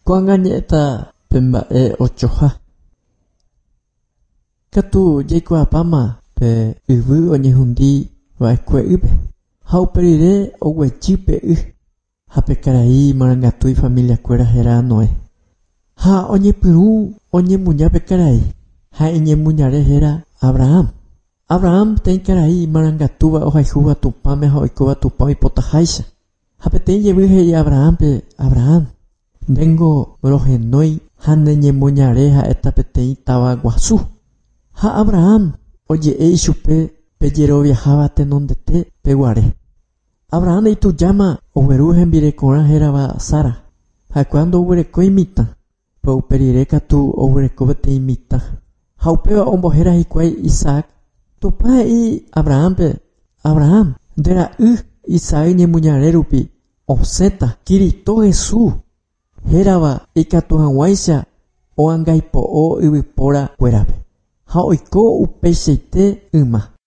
Koangañeta pemba'e ochoha. Katu jaikuaapáma pe yvy oñehundi va'ekue'ýpe. Ha uperire oguejy pe'y. Ha pe karai marangatúi familiakuéra héra Noé. Ha oñepyrũ oñemuña pe karai. Ha iñemuñare héra Abraham. Abraham peteĩ karai marangatúva ohayhúva tupãme ha oikóva tupã oipotaháicha. Ha peteĩ jevy he'i Abraham pe Abraham. Ndéngo rohenói ha neñemuñare ha'éta peteĩ táva guasu. Ha Abraham oje'e ichupe pe jeroviaháva tenondete peguare. Abraham itujáma ogueru hembirekorã hérava Sara. Ha cuando oguereko imitã, pe uperire katu oguereko peteĩ imitã. Ha upéva ombohéra hikuái Isaac. Tupã he'i Abraham pe Abraham, ndera'y Isaac ñemuñare rupi osẽta Kristo Jesús. Hérava ikatu hag̃uáicha oangaipo'o yvypóra kuérape. Ha oiko upeichaite yma.